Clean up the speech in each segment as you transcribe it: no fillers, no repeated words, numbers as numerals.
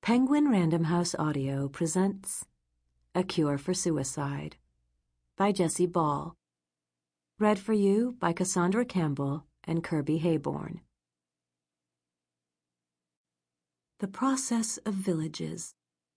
Penguin Random House Audio presents A Cure for Suicide by Jessie Ball. Read for you by Cassandra Campbell and Kirby Hayborn. The Process of Villages.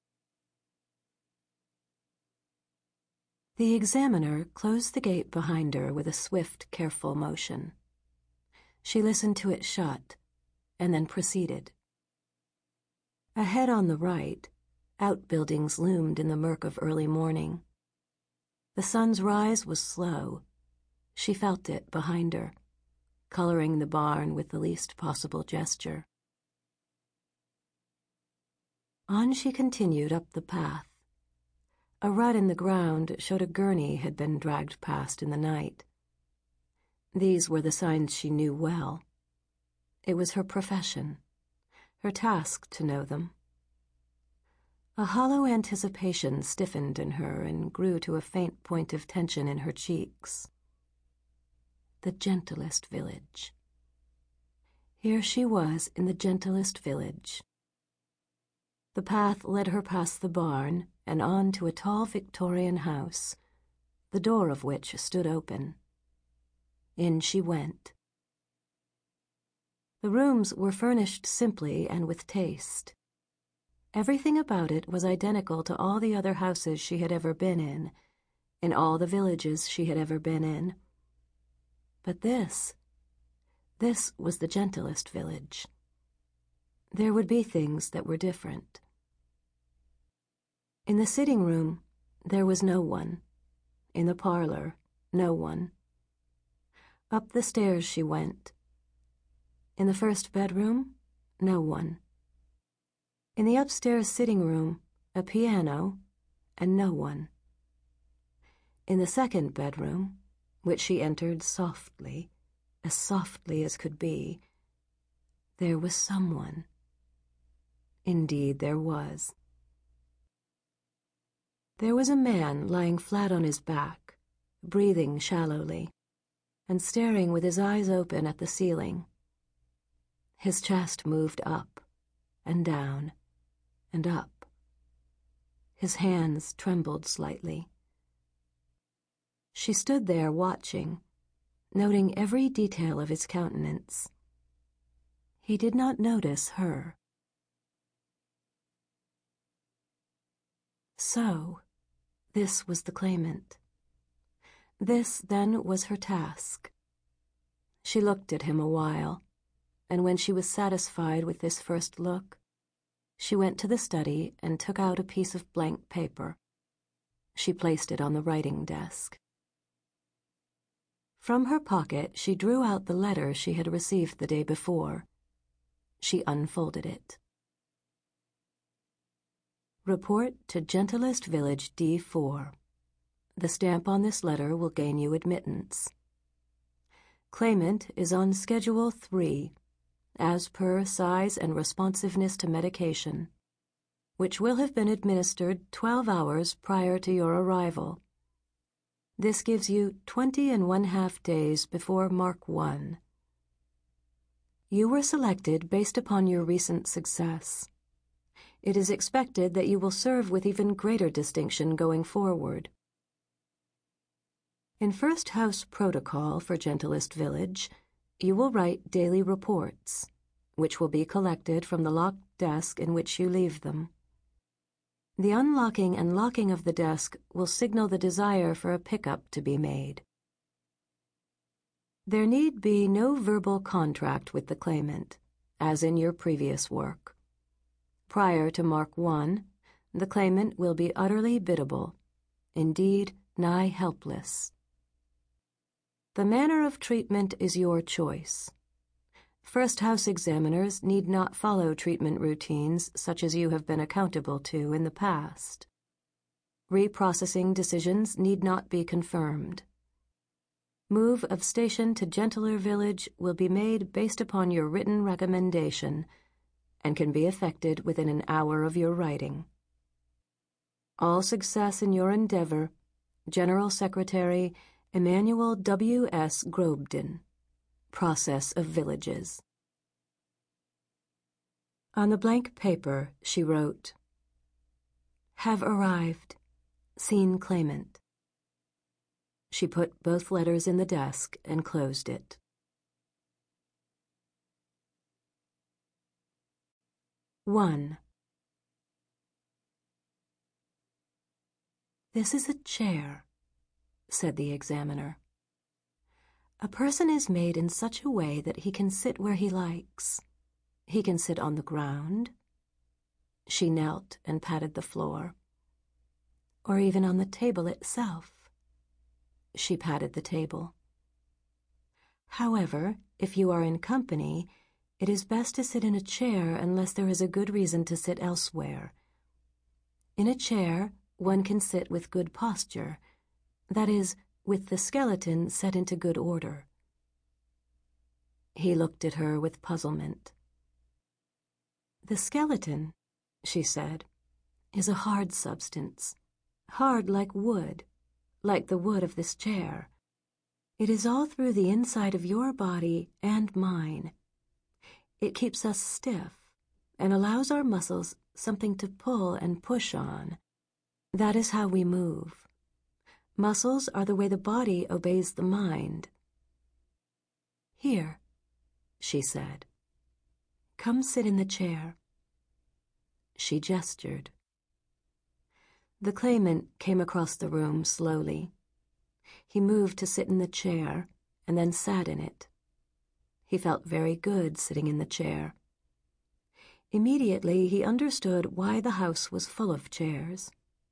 The examiner closed the gate behind her with a swift, careful motion. She listened to it shut and then proceeded. Ahead on the right, outbuildings loomed in the murk of early morning. The sun's rise was slow. She felt it behind her, coloring the barn with the least possible gesture. On she continued up the path. A rut in the ground showed a gurney had been dragged past in the night. These were the signs she knew well. It was her profession, her task to know them. A hollow anticipation stiffened in her and grew to a faint point of tension in her cheeks. The gentlest village. Here she was in the gentlest village. The path led her past the barn and on to a tall Victorian house, the door of which stood open. In she went. The rooms were furnished simply and with taste. Everything about it was identical to all the other houses she had ever been in all the villages she had ever been in. But this was the gentlest village. There would be things that were different. In the sitting room, there was no one. In the parlor, no one. Up the stairs she went. In the first bedroom, no one. In the upstairs sitting room, a piano, and no one. In the second bedroom, which she entered softly as could be, there was someone. Indeed, there was. There was a man lying flat on his back, breathing shallowly, and staring with his eyes open at the ceiling. His chest moved up and down and up. His hands trembled slightly. She stood there watching, noting every detail of his countenance. He did not notice her. So, this was the claimant. This, then, was her task. She looked at him a while, and when she was satisfied with this first look, she went to the study and took out a piece of blank paper. She placed it on the writing desk. From her pocket, she drew out the letter she had received the day before. She unfolded it. Report to Gentlest Village D4. The stamp on this letter will gain you admittance. Claimant is on Schedule 3, as per size and responsiveness to medication, which will have been administered 12 hours prior to your arrival. This gives you 20½ days before Mark 1. You were selected based upon your recent success. It is expected that you will serve with even greater distinction going forward. In First House Protocol for Gentlest Village, you will write daily reports, which will be collected from the locked desk in which you leave them. The unlocking and locking of the desk will signal the desire for a pickup to be made. There need be no verbal contract with the claimant, as in your previous work. Prior to Mark 1, the claimant will be utterly biddable, indeed nigh helpless. The manner of treatment is your choice. First House examiners need not follow treatment routines such as you have been accountable to in the past. Reprocessing decisions need not be confirmed. Move of station to gentler village will be made based upon your written recommendation and can be effected within an hour of your writing. All success in your endeavor, General Secretary Emmanuel W. S. Grobden. Process of Villages. On the blank paper, she wrote, "Have arrived. Seen claimant." She put both letters in the desk and closed it. One. "This is a chair," said the examiner. "A person is made in such a way that he can sit where he likes. He can sit on the ground." She knelt and patted the floor. "Or even on the table itself." She patted the table. "However, if you are in company, it is best to sit in a chair unless there is a good reason to sit elsewhere. In a chair, one can sit with good posture, that is, with the skeleton set into good order." He looked at her with puzzlement. "The skeleton," she said, "is a hard substance, hard like wood, like the wood of this chair. It is all through the inside of your body and mine. It keeps us stiff and allows our muscles something to pull and push on. That is how we move. Muscles are the way the body obeys the mind." "Here," she said. "Come sit in the chair." She gestured. The claimant came across the room slowly. He moved to sit in the chair and then sat in it. He felt very good sitting in the chair. Immediately he understood why the house was full of chairs.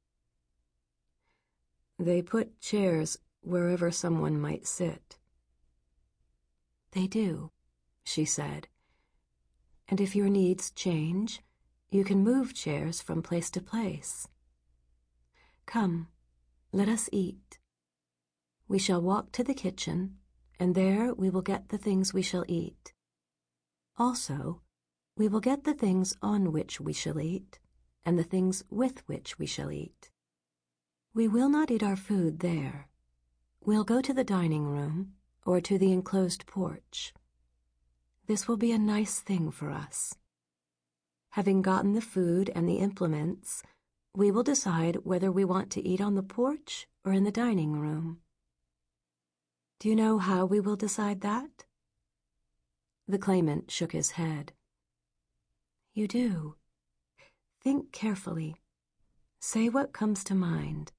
"They put chairs wherever someone might sit." "They do," she said. "And if your needs change, you can move chairs from place to place. Come, let us eat. We shall walk to the kitchen, and there we will get the things we shall eat. Also, we will get the things on which we shall eat, and the things with which we shall eat. We will not eat our food there. We'll go to the dining room, or to the enclosed porch. This will be a nice thing for us. Having gotten the food and the implements, we will decide whether we want to eat on the porch or in the dining room. Do you know how we will decide that?" The claimant shook his head. "You do. Think carefully. Say what comes to mind."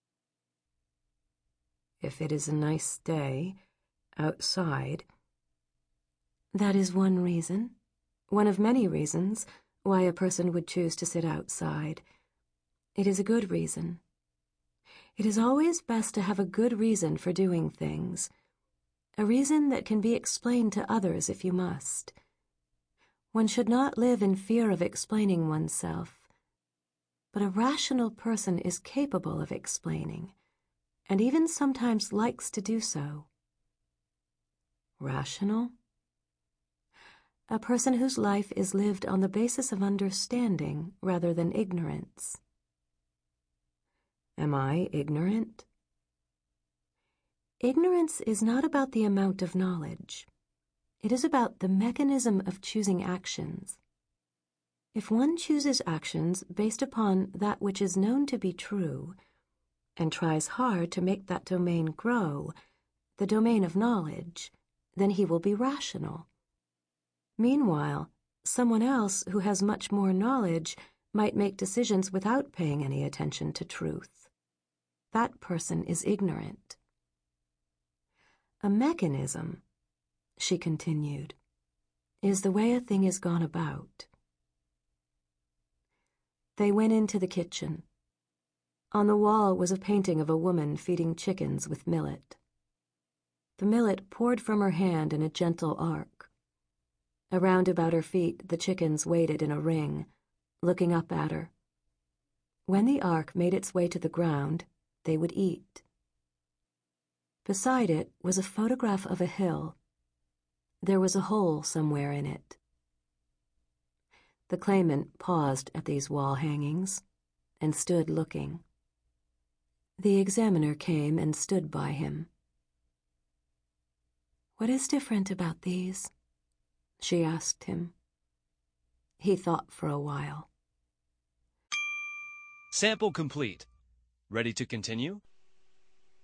"If it is a nice day, outside." "That is one reason, one of many reasons, why a person would choose to sit outside. It is a good reason. It is always best to have a good reason for doing things, a reason that can be explained to others if you must. One should not live in fear of explaining oneself, but a rational person is capable of explaining, and even sometimes likes to do so." "Rational?" "A person whose life is lived on the basis of understanding rather than ignorance." "Am I ignorant?" "Ignorance is not about the amount of knowledge. It is about the mechanism of choosing actions. If one chooses actions based upon that which is known to be true, and tries hard to make that domain grow, the domain of knowledge, then he will be rational. Meanwhile, someone else who has much more knowledge might make decisions without paying any attention to truth. That person is ignorant." "A mechanism," she continued, "is the way a thing is gone about." They went into the kitchen. On the wall was a painting of a woman feeding chickens with millet. The millet poured from her hand in a gentle arc. Around about her feet the chickens waited in a ring, looking up at her. When the arc made its way to the ground, they would eat. Beside it was a photograph of a hill. There was a hole somewhere in it. The claimant paused at these wall hangings and stood looking. The examiner came and stood by him. "What is different about these?" she asked him. He thought for a while. Sample complete. Ready to continue?